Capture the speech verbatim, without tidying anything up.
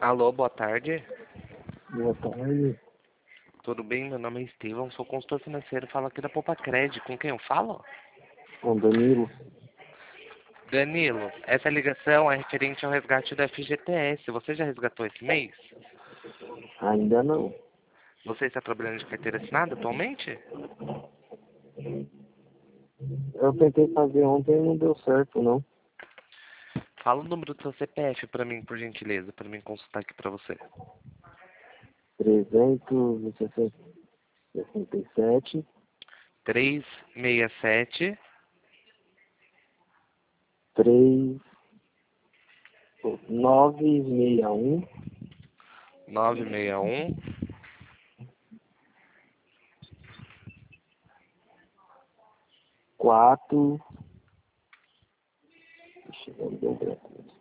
Alô, boa tarde. Boa tarde. Tudo bem? Meu nome é Estevão, sou consultor financeiro, falo aqui da Poupa Cred. Com quem eu falo? Com Danilo. Danilo, essa ligação é referente ao resgate do F G T S. Você já resgatou esse mês? Ainda não. Você está trabalhando de carteira assinada atualmente? Eu tentei fazer ontem e não deu certo, não. Fala o número do seu C P F para mim, por gentileza, para mim consultar aqui para você. trezentos e sessenta e sete, três seis sete, três, nove seis um, nove seis um, quatro. Deixa eu ver, deu branco.